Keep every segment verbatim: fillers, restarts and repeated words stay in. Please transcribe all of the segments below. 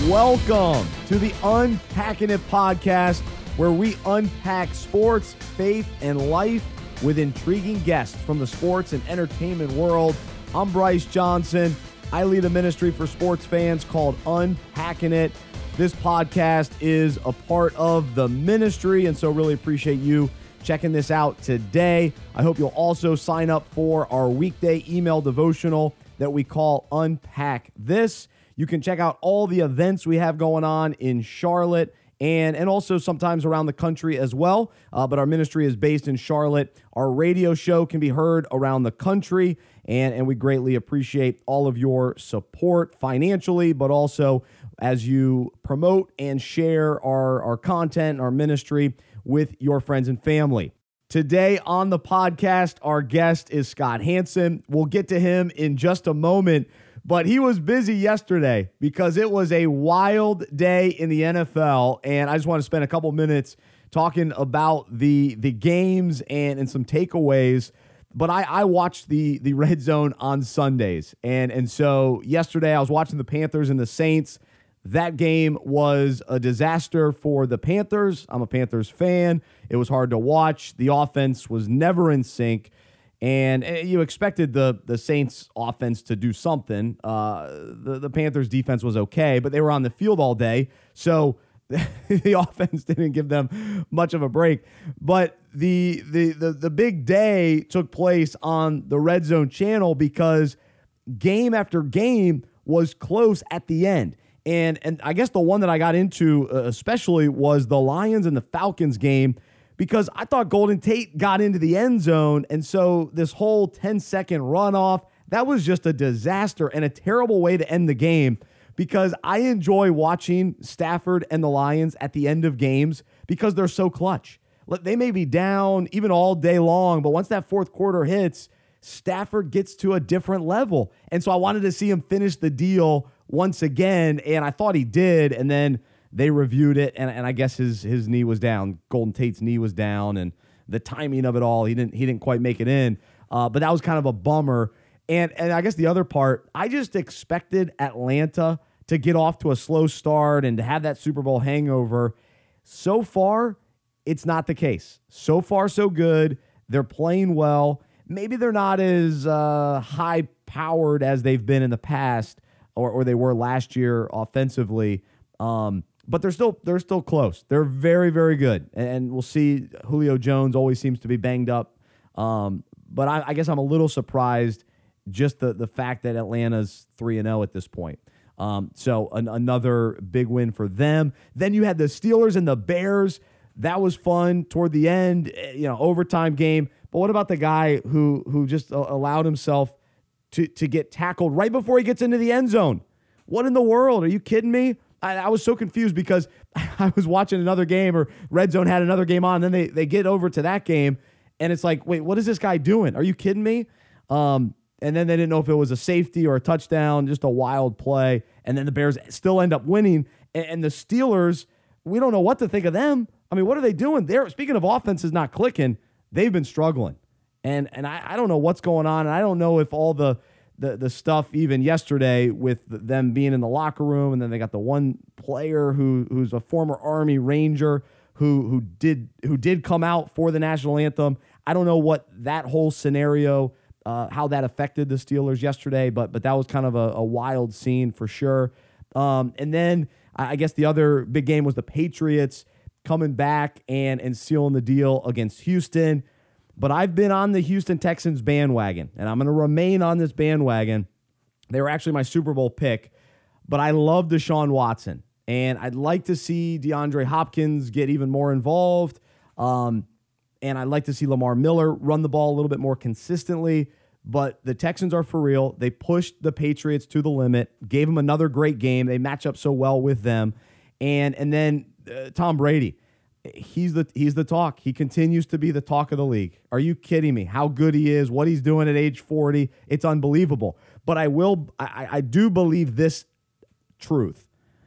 Welcome to the Unpacking It podcast, where we unpack sports, faith, and life with intriguing guests from the sports and entertainment world. I'm Bryce Johnson. I lead a ministry for sports fans called Unpacking It. This podcast is a part of the ministry, and so really appreciate you checking this out today. I hope you'll also sign up for our weekday email devotional that we call Unpack This. You can check out all the events we have going on in Charlotte and, and also sometimes around the country as well. Uh, but our ministry is based in Charlotte. Our radio show can be heard around the country, and, and we greatly appreciate all of your support financially, but also as you promote and share our, our content, our ministry with your friends and family. Today on the podcast, our guest is Scott Hanson. We'll get to him in just a moment, but he was busy yesterday because it was a wild day in the N F L, and I just want to spend a couple minutes talking about the the games and, and some takeaways. But I, I watched the the Red Zone on Sundays, and, and so yesterday I was watching the Panthers and the Saints. That game was a disaster for the Panthers. I'm a Panthers fan. It was hard to watch. The offense was never in sync, and you expected the, the Saints offense to do something. Uh, the, the Panthers defense was okay, but they were on the field all day, so the offense didn't give them much of a break. But the, the the the big day took place on the Red Zone channel because game after game was close at the end. And and I guess the one that I got into uh, especially was the Lions and the Falcons game, because I thought Golden Tate got into the end zone. And so this whole ten-second runoff, that was just a disaster and a terrible way to end the game, because I enjoy watching Stafford and the Lions at the end of games because they're so clutch. They may be down even all day long, but once that fourth quarter hits, Stafford gets to a different level. And so I wanted to see him finish the deal once again, and I thought he did, and then they reviewed it, and, and I guess his his knee was down. Golden Tate's knee was down, and the timing of it all, he didn't he didn't quite make it in. Uh, but that was kind of a bummer. And and I guess the other part, I just expected Atlanta to get off to a slow start and to have that Super Bowl hangover. So far, it's not the case. So far, so good. They're playing well. Maybe they're not as uh, high-powered as they've been in the past, or, or they were last year offensively, um, but they're still they're still close. They're very, very good, and we'll see. Julio Jones always seems to be banged up, um, but I, I guess I'm a little surprised just the the fact that Atlanta's three and oh at this point. Um, so an, another big win for them. Then you had the Steelers and the Bears. That was fun toward the end, you know, overtime game. But what about the guy who who just allowed himself to, to get tackled right before he gets into the end zone? What in the world? Are you kidding me? I, I was so confused because I was watching another game, or Red Zone had another game on, and then they, they get over to that game, and it's like, wait, what is this guy doing? Are you kidding me? Um, and then they didn't know if it was a safety or a touchdown, just a wild play, and then the Bears still end up winning, and, and the Steelers, we don't know what to think of them. I mean, what are they doing? They're, speaking of offenses not clicking, they've been struggling. And and I, I don't know what's going on. And I don't know if all the, the the stuff even yesterday with them being in the locker room, and then they got the one player who who's a former Army Ranger who who did who did come out for the national anthem. I don't know what that whole scenario, uh, how that affected the Steelers yesterday, but but that was kind of a, a wild scene for sure. Um, and then I guess the other big game was the Patriots coming back and and sealing the deal against Houston. But I've been on the Houston Texans bandwagon, and I'm going to remain on this bandwagon. They were actually my Super Bowl pick, but I love Deshaun Watson, and I'd like to see DeAndre Hopkins get even more involved, um, and I'd like to see Lamar Miller run the ball a little bit more consistently. But the Texans are for real. They pushed the Patriots to the limit, gave them another great game. They match up so well with them, and and then uh, Tom Brady. He's the he's the talk. He continues to be the talk of the league. Are you kidding me? How good he is, what he's doing at age forty, it's unbelievable. But I will, I, I do believe this truth.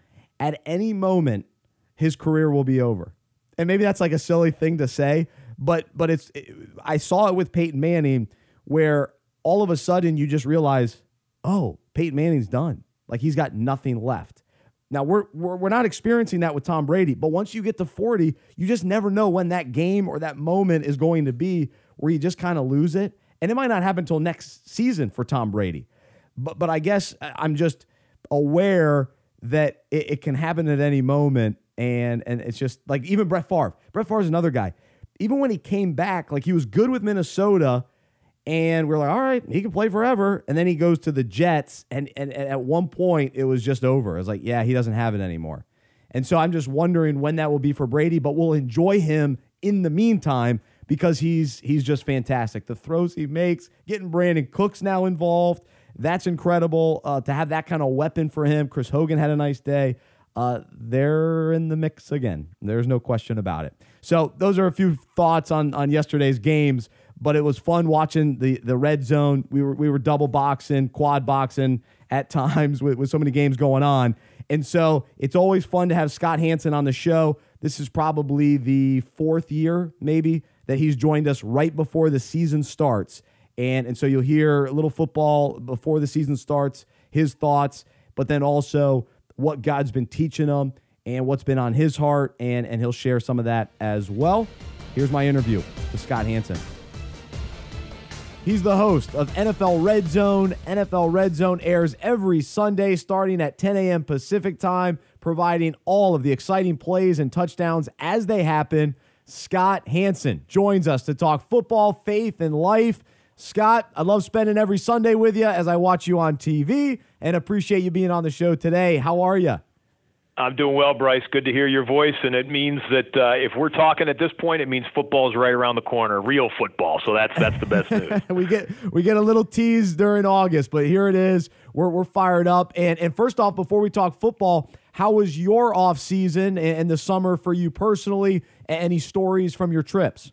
At any moment, his career will be over. And maybe that's like a silly thing to say, but but it's. It, I saw it with Peyton Manning, where all of a sudden you just realize, oh, Peyton Manning's done. Like, he's got nothing left. Now, we're, we're we're not experiencing that with Tom Brady, but once you get to forty, you just never know when that game or that moment is going to be where you just kind of lose it. And it might not happen until next season for Tom Brady. But but I guess I'm just aware that it, it can happen at any moment. And and it's just like even Brett Favre. Brett Favre is another guy. Even when he came back, like he was good with Minnesota, and we're like, all right, he can play forever. And then he goes to the Jets, and, and, and at one point, it was just over. I was like, yeah, he doesn't have it anymore. And so I'm just wondering when that will be for Brady, but we'll enjoy him in the meantime because he's he's just fantastic. The throws he makes, getting Brandon Cooks now involved, that's incredible uh, to have that kind of weapon for him. Chris Hogan had a nice day. Uh, they're in the mix again. There's no question about it. So those are a few thoughts on, on yesterday's games, but it was fun watching the, the red zone. We were we were double boxing, quad boxing at times with, with so many games going on. And so it's always fun to have Scott Hanson on the show. This is probably the fourth year, maybe, that he's joined us right before the season starts. And, and so you'll hear a little football before the season starts, his thoughts, but then also what God's been teaching him and what's been on his heart, and, and he'll share some of that as well. Here's my interview with Scott Hanson. He's the host of N F L Red Zone. N F L Red Zone airs every Sunday starting at ten a.m. Pacific time, providing all of the exciting plays and touchdowns as they happen. Scott Hanson joins us to talk football, faith, and life. Scott, I love spending every Sunday with you as I watch you on T V, and appreciate you being on the show today. How are you? I'm doing well, Bryce. Good to hear your voice, and it means that uh, if we're talking at this point, it means football is right around the corner, real football. So that's that's the best news. we get we get a little tease during August, but here it is. We're we're fired up. And and first off, before we talk football, how was your off season and the summer for you personally? Any stories from your trips?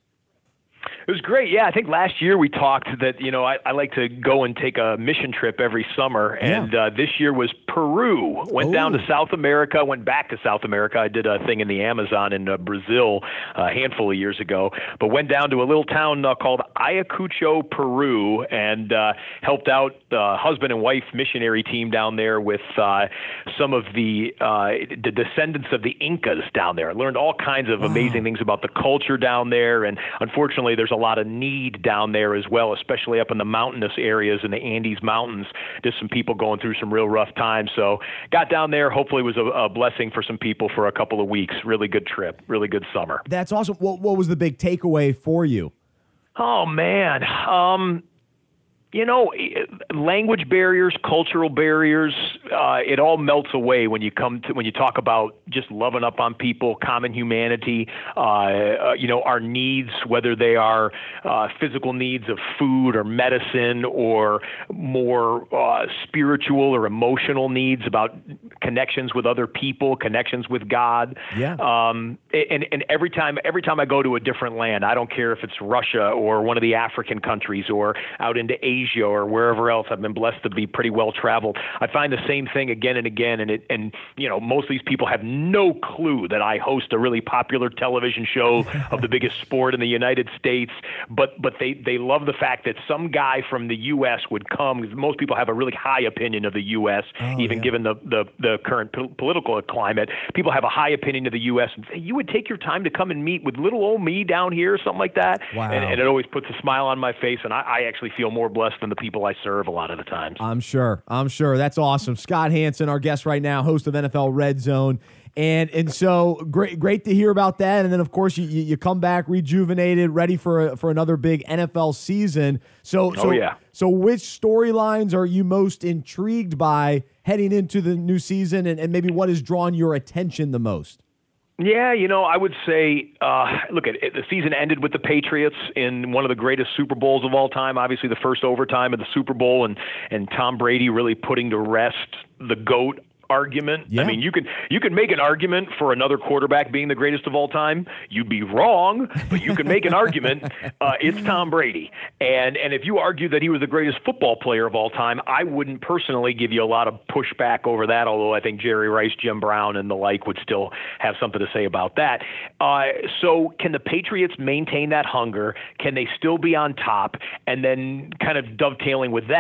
It was great. Yeah, I think last year we talked that, you know, I, I like to go and take a mission trip every summer. And yeah. uh, this year was Peru. Went Ooh. down to South America, went back to South America. I did a thing in the Amazon in uh, Brazil uh, a handful of years ago, but went down to a little town uh, called Ayacucho, Peru, and uh, helped out the husband and wife missionary team down there with uh, some of the, uh, the descendants of the Incas down there. I learned all kinds of wow. amazing things about the culture down there. And unfortunately, there's a lot of need down there as well, especially up in the mountainous areas in the Andes Mountains. Just some people going through some real rough times. So got down there. Hopefully it was a, a blessing for some people for a couple of weeks. Really good trip. Really good summer. That's awesome. What, what was the big takeaway for you? Oh, man. Um, You know, language barriers, cultural barriers, uh, it all melts away when you come to when you talk about just loving up on people, common humanity, uh, uh, you know, our needs, whether they are uh, physical needs of food or medicine or more uh, spiritual or emotional needs about connections with other people, connections with God. Yeah. Um, and, and every time every time I go to a different land, I don't care if it's Russia or one of the African countries or out into Asia, Asia or wherever else. I've been blessed to be pretty well traveled. I find the same thing again and again, and it and you know most of these people have no clue that I host a really popular television show of the biggest sport in the United States. But but they they love the fact that some guy from the U S would come. Most people have a really high opinion of the U S, oh, even yeah. given the the, the current po- political climate. People have a high opinion of the U S and say, you would take your time to come and meet with little old me down here, or something like that. Wow. And, and it always puts a smile on my face, and I, I actually feel more blessed than the people I serve a lot of the times. I'm sure. I'm sure. That's awesome. Scott Hanson, our guest right now, host of N F L Red Zone. And and so great great to hear about that. And then, of course, you you come back rejuvenated, ready for a, for another big N F L season. So, so, oh, yeah. So which storylines are you most intrigued by heading into the new season, and, and maybe what has drawn your attention the most? Yeah, you know, I would say, uh, look, at the season ended with the Patriots in one of the greatest Super Bowls of all time, obviously the first overtime of the Super Bowl, and, and Tom Brady really putting to rest the GOAT argument. Yeah. I mean, you can you can make an argument for another quarterback being the greatest of all time. You'd be wrong, but you can make an argument. Uh, it's Tom Brady. And and if you argue that he was the greatest football player of all time, I wouldn't personally give you a lot of pushback over that, although I think Jerry Rice, Jim Brown, and the like would still have something to say about that. Uh, so can the Patriots maintain that hunger? Can they still be on top? And then kind of dovetailing with that,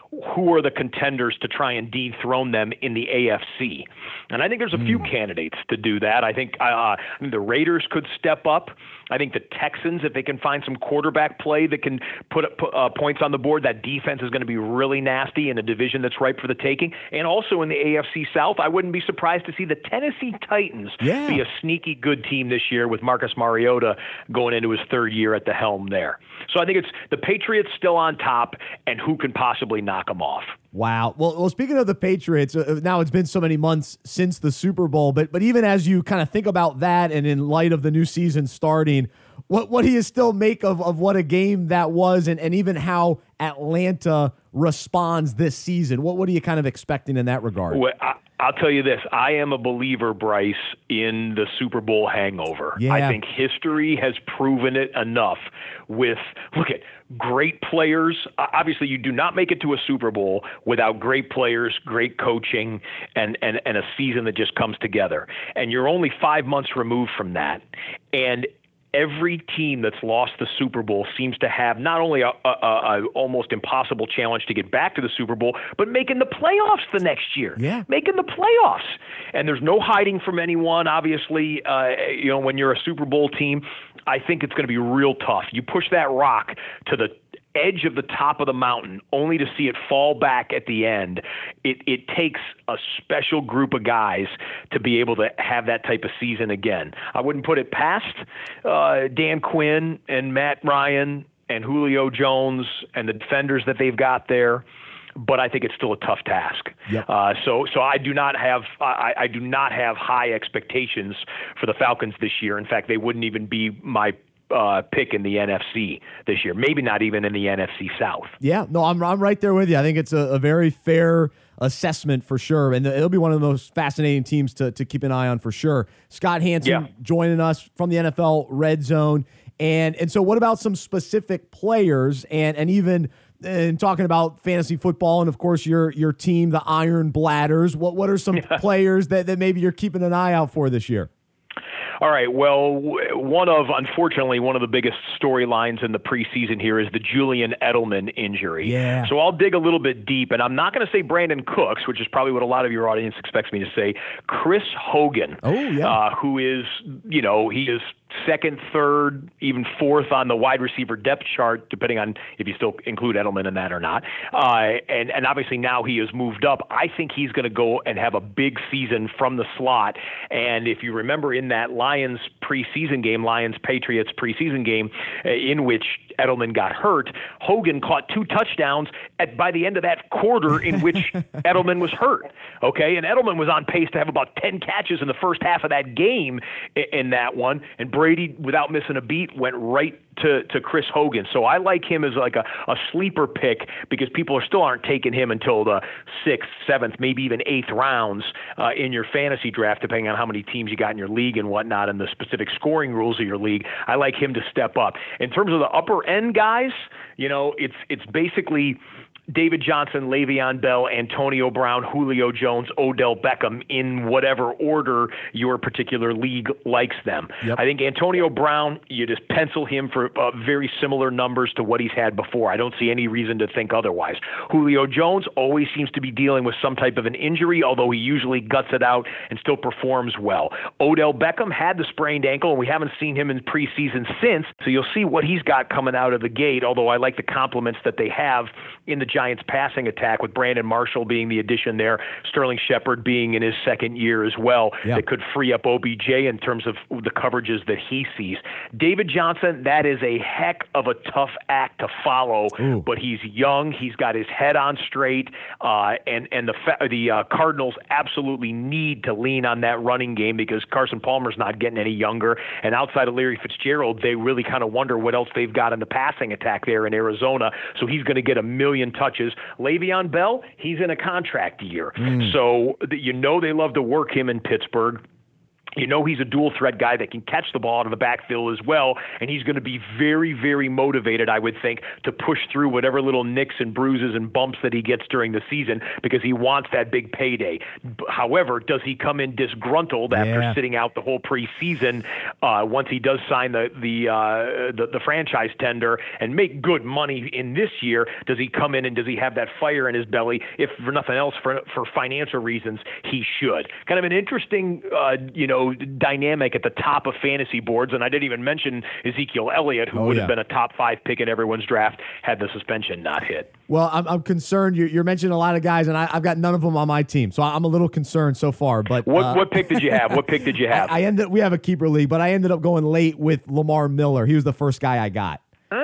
who are the contenders to try and dethrone them in the A F C. And I think there's a few mm. candidates to do that. I think, uh, I think the Raiders could step up. I think the Texans, if they can find some quarterback play that can put uh, points on the board, that defense is going to be really nasty in a division that's ripe for the taking. And also in the A F C South, I wouldn't be surprised to see the Tennessee Titans yeah. be a sneaky good team this year with Marcus Mariota going into his third year at the helm there. So I think it's the Patriots still on top, and who can possibly knock them off. Wow. Well, well, speaking of the Patriots, uh, now it's been so many months since the Super Bowl, but but even as you kind of think about that and in light of the new season starting, what what do you still make of, of what a game that was and, and even how Atlanta responds this season? What what are you kind of expecting in that regard? Well, I, I'll tell you this. I am a believer, Bryce, in the Super Bowl hangover. Yeah. I think history has proven it enough with, look at, great players. Obviously, you do not make it to a Super Bowl without great players, great coaching, and, and, and a season that just comes together. And you're only five months removed from that. And every team that's lost the Super Bowl seems to have not only a, a, a almost impossible challenge to get back to the Super Bowl, but making the playoffs the next year. Yeah. Making the playoffs. And there's no hiding from anyone, obviously. Uh, you know, when you're a Super Bowl team, I think it's going to be real tough. You push that rock to the edge of the top of the mountain only to see it fall back at the end. It it takes a special group of guys to be able to have that type of season again. I wouldn't put it past uh, Dan Quinn and Matt Ryan and Julio Jones and the defenders that they've got there, but I think it's still a tough task. Yep. Uh, so so I do not have I, I do not have high expectations for the Falcons this year. In fact, they wouldn't even be my Uh, pick in the N F C this year, maybe not even in the N F C South. Yeah, no, I'm I'm right there with you. I think it's a, a very fair assessment for sure, and it'll be one of the most fascinating teams to to keep an eye on for sure. Scott Hanson yeah. joining us from the N F L Red Zone, and and so what about some specific players and and even and talking about fantasy football and of course your your team, the Iron Bladders. What what are some yeah. players that that maybe you're keeping an eye out for this year? All right. Well, one of, unfortunately, one of the biggest storylines in the preseason here is the Julian Edelman injury. Yeah. So I'll dig a little bit deep, and I'm not going to say Brandon Cooks, which is probably what a lot of your audience expects me to say. Chris Hogan, oh, yeah. uh, who is, you know, he is second, third, even fourth on the wide receiver depth chart, depending on if you still include Edelman in that or not. Uh, and, and obviously now he has moved up. I think he's going to go and have a big season from the slot. And if you remember in that Lions preseason game, Lions-Patriots preseason game, uh, in which Edelman got hurt, Hogan caught two touchdowns at by the end of that quarter in which Edelman was hurt. Okay, and Edelman was on pace to have about ten catches in the first half of that game in, in that one, and Brady, without missing a beat, went right to, to Chris Hogan. So I like him as like a, a sleeper pick because people are still aren't taking him until the sixth, seventh, maybe even eighth rounds uh, in your fantasy draft, depending on how many teams you got in your league and whatnot and the specific scoring rules of your league. I like him to step up. In terms of the upper end guys, you know, it's it's basically David Johnson, Le'Veon Bell, Antonio Brown, Julio Jones, Odell Beckham in whatever order your particular league likes them. Yep. I think Antonio Brown, you just pencil him for uh, very similar numbers to what he's had before. I don't see any reason to think otherwise. Julio Jones always seems to be dealing with some type of an injury, although he usually guts it out and still performs well. Odell Beckham had the sprained ankle, and we haven't seen him in preseason since, so you'll see what he's got coming out of the gate, although I like the compliments that they have in the Giants passing attack with Brandon Marshall being the addition there, Sterling Shepard being in his second year as well. Yeah. That could free up O B J in terms of the coverages that he sees. David Johnson, that is a heck of a tough act to follow, Ooh. but he's young. He's got his head on straight, uh, and, and the fa- the uh, Cardinals absolutely need to lean on that running game because Carson Palmer's not getting any younger, and outside of Larry Fitzgerald, they really kind of wonder what else they've got in the passing attack there in Arizona, so he's going to get a million touches. Le'Veon Bell, he's in a contract year. Mm. So you know they love to work him in Pittsburgh. You know he's a dual threat guy that can catch the ball out of the backfield as well, and he's going to be very, very motivated, I would think, to push through whatever little nicks and bruises and bumps that he gets during the season because he wants that big payday. However, does he come in disgruntled after yeah. sitting out the whole preseason uh, once he does sign the the, uh, the the franchise tender and make good money in this year? Does he come in and does he have that fire in his belly? If for nothing else, for for financial reasons, he should. Kind of an interesting, uh, you know, dynamic at the top of fantasy boards, and I didn't even mention Ezekiel Elliott, who oh, would yeah. have been a top five pick in everyone's draft had the suspension not hit. Well, I'm, I'm concerned. You're, you're mentioning a lot of guys, and I, I've got none of them on my team, so I'm a little concerned so far. But what uh, what pick did you have? What pick did you have? I, I ended. We have a keeper league, but I ended up going late with Lamar Miller. He was the first guy I got.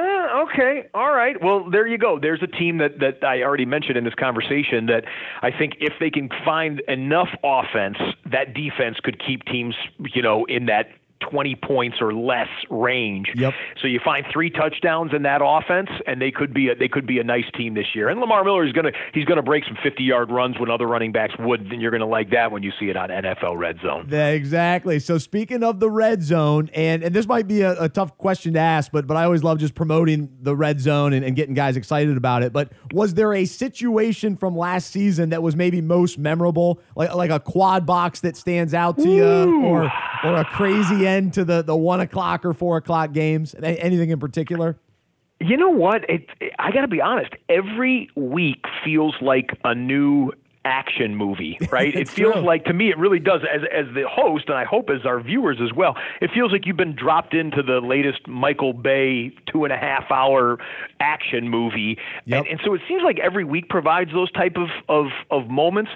Okay, all right. Well, there you go. There's a team that, that I already mentioned in this conversation that I think if they can find enough offense, that defense could keep teams, you know, in that twenty points or less range. Yep. So you find three touchdowns in that offense, and they could be a, they could be a nice team this year. And Lamar Miller is gonna he's gonna break some fifty-yard runs when other running backs would. And you're gonna like that when you see it on N F L Red Zone. Yeah, exactly. So speaking of the Red Zone, and, and this might be a, a tough question to ask, but but I always love just promoting the Red Zone and, and getting guys excited about it. But was there a situation from last season that was maybe most memorable, like like a quad box that stands out to you, or or a crazy end to the, the one o'clock or four o'clock games? Anything in particular? You know what? It, I got to be honest. Every week feels like a new action movie, right? It feels true. like, to me, it really does. As as the host, and I hope as our viewers as well, it feels like you've been dropped into the latest Michael Bay two and a half hour action movie. Yep. And, and so it seems like every week provides those type of, of, of moments.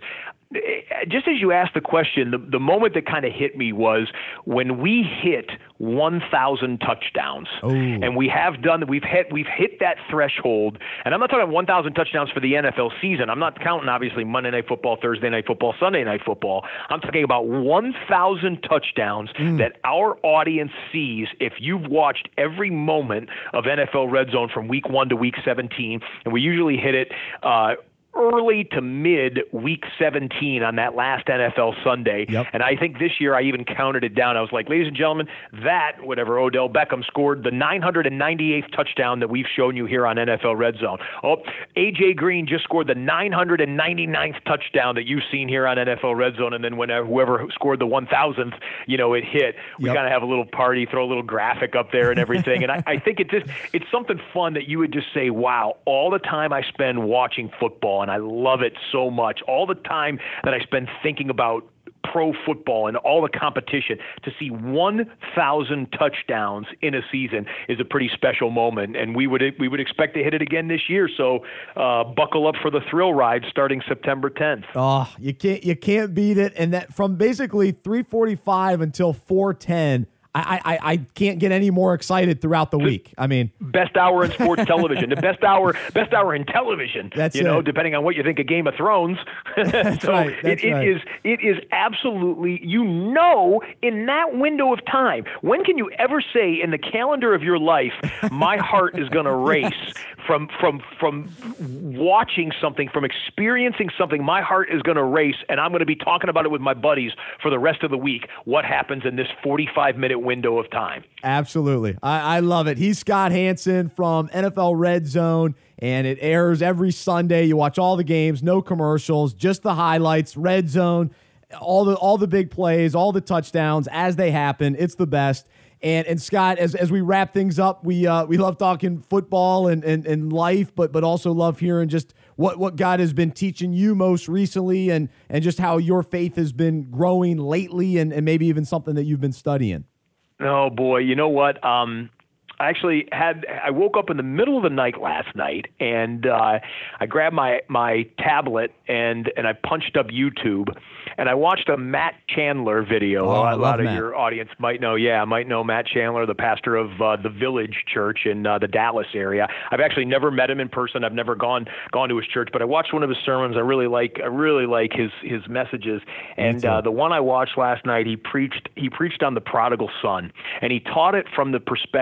Just as you asked the question, the, the moment that kind of hit me was when we hit one thousand touchdowns. Oh. And we have done that. We've hit, we've hit that threshold. And I'm not talking one thousand touchdowns for the N F L season. I'm not counting, obviously, Monday Night Football, Thursday Night Football, Sunday Night Football. I'm talking about one thousand touchdowns mm. that our audience sees if you've watched every moment of N F L Red Zone from week one to week seventeen. And we usually hit it uh, early to mid week seventeen on that last N F L Sunday. Yep. And I think this year I even counted it down. I was like, ladies and gentlemen, that, whatever Odell Beckham scored, the nine hundred ninety-eighth touchdown that we've shown you here on N F L Red Zone. Oh, A J Green just scored the nine hundred ninety-ninth touchdown that you've seen here on N F L Red Zone. And then whenever whoever scored the one thousandth, you know, it hit. We yep. kind of have a little party, throw a little graphic up there and everything. And I, I think it just, it's something fun that you would just say, wow, all the time I spend watching football, and I love it so much. All the time that I spend thinking about pro football and all the competition, to see one thousand touchdowns in a season is a pretty special moment, and we would we would expect to hit it again this year. So uh, buckle up for the thrill ride starting September tenth. Oh, you can't you can't beat it. And that from basically three forty-five until four ten. I, I I can't get any more excited throughout the week. I mean, best hour in sports television, the best hour, best hour in television. That's you know, it. Depending on what you think of Game of Thrones. That's so right. That's it, it right. is it is absolutely, you know, in that window of time. When can you ever say in the calendar of your life, my heart is going to race yes. from from from watching something, from experiencing something? My heart is going to race, and I'm going to be talking about it with my buddies for the rest of the week. What happens in this forty-five minute window of time? Absolutely. I, I love it. He's Scott Hanson from N F L Red Zone, and it airs every Sunday. You watch all the games, no commercials, just the highlights, Red Zone, all the all the big plays, all the touchdowns as they happen. It's the best. And and Scott, as as we wrap things up, we uh, we love talking football and, and, and life, but but also love hearing just what, what God has been teaching you most recently, and and just how your faith has been growing lately, and, and maybe even something that you've been studying. Oh boy, you know what? Um, I actually had I woke up in the middle of the night last night, and uh, I grabbed my my tablet and and I punched up YouTube, and I watched a Matt Chandler video. Oh, I a lot love of Matt. your audience might know, yeah, might know Matt Chandler, the pastor of uh, the Village Church in uh, the Dallas area. I've actually never met him in person. I've never gone gone to his church, but I watched one of his sermons. I really like I really like his his messages. And uh, the one I watched last night, he preached he preached on the prodigal son, and he taught it from the perspective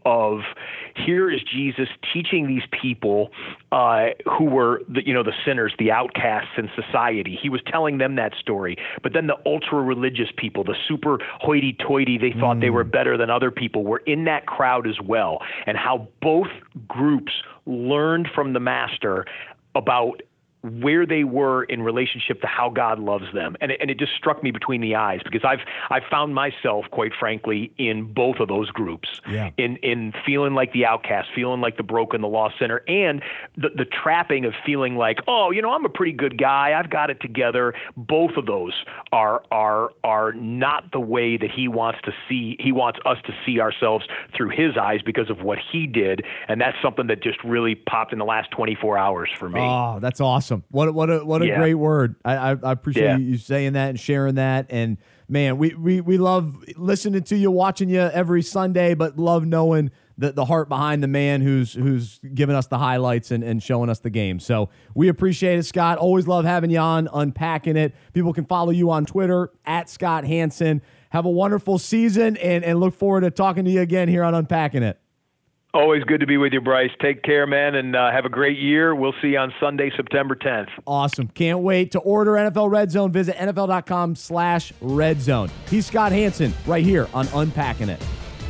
of here is Jesus teaching these people uh, who were the, you know, the sinners, the outcasts in society. He was telling them that story. But then the ultra-religious people, the super hoity-toity, they thought mm. they were better than other people, were in that crowd as well. And how both groups learned from the master about where they were in relationship to how God loves them. And it, and it just struck me between the eyes, because I've I've found myself, quite frankly, in both of those groups, yeah. in in feeling like the outcast, feeling like the broken, the lost sinner, and the, the trapping of feeling like, oh, you know, I'm a pretty good guy, I've got it together. Both of those are are are not the way that he wants to see. He wants us to see ourselves through his eyes because of what he did, and that's something that just really popped in the last twenty-four hours for me. Oh, that's awesome. What what a what a yeah. great word. I I, I appreciate yeah. you saying that and sharing that. And man, we, we we love listening to you, watching you every Sunday, but love knowing the, the heart behind the man who's who's giving us the highlights and, and showing us the game. So we appreciate it, Scott. Always love having you on, unpacking it. People can follow you on Twitter at Scott Hanson. Have a wonderful season, and, and look forward to talking to you again here on Unpacking It. Always good to be with you, Bryce. Take care, man, and uh, have a great year. We'll see you on Sunday, September tenth. Awesome. Can't wait. To order N F L Red Zone, visit nfl.com slash red zone. He's Scott Hanson right here on Unpacking It.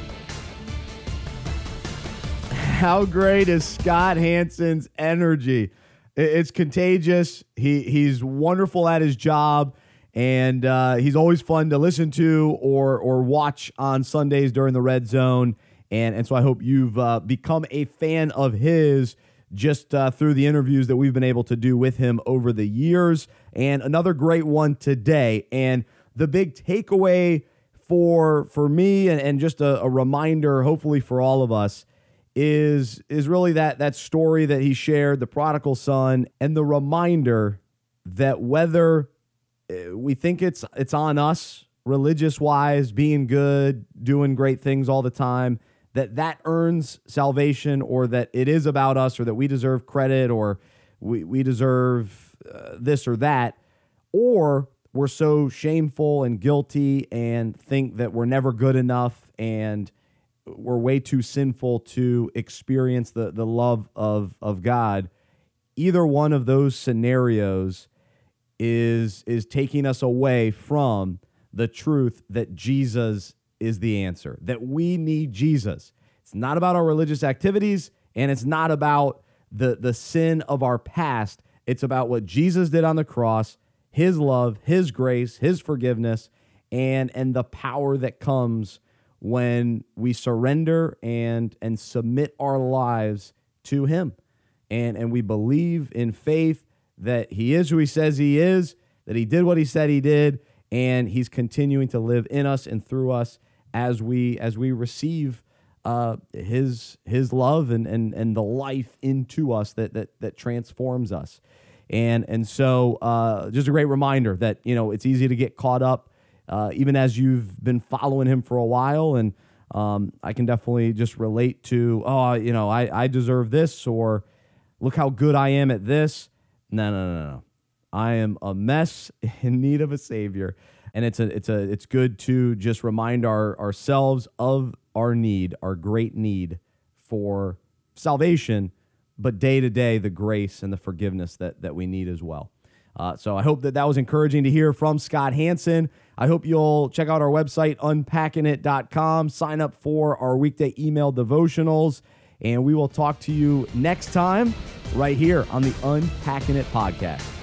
How great is Scott Hanson's energy? It's contagious. He He's wonderful at his job, and uh, he's always fun to listen to or or watch on Sundays during the Red Zone. And, and so I hope you've uh, become a fan of his just uh, through the interviews that we've been able to do with him over the years. And another great one today. And the big takeaway for for me, and, and just a, a reminder, hopefully for all of us, is is really that that story that he shared, the prodigal son, and the reminder that whether we think it's it's on us, religious-wise, being good, doing great things all the time, that that earns salvation, or that it is about us, or that we deserve credit, or we, we deserve uh, this or that, or we're so shameful and guilty and think that we're never good enough and we're way too sinful to experience the, the love of, of God. Either one of those scenarios is, is taking us away from the truth that Jesus is the answer, that we need Jesus. It's not about our religious activities, and it's not about the, the sin of our past. It's about what Jesus did on the cross, his love, his grace, his forgiveness, and, and the power that comes when we surrender and, and submit our lives to him. And, and we believe in faith that he is who he says he is, that he did what he said he did, and he's continuing to live in us and through us as we as we receive uh, his his love and and and the life into us that that that transforms us. And and so uh, just a great reminder that, you know, it's easy to get caught up, uh, even as you've been following him for a while. And um, I can definitely just relate to, oh, you know, I, I deserve this, or look how good I am at this. No, no, no, no. I am a mess in need of a savior. And it's a it's a it's good to just remind our ourselves of our need, our great need for salvation, but day to day the grace and the forgiveness that that we need as well. Uh, so I hope that that was encouraging to hear from Scott Hanson. I hope you'll check out our website, unpacking it dot com, sign up for our weekday email devotionals, and we will talk to you next time right here on the Unpacking It podcast.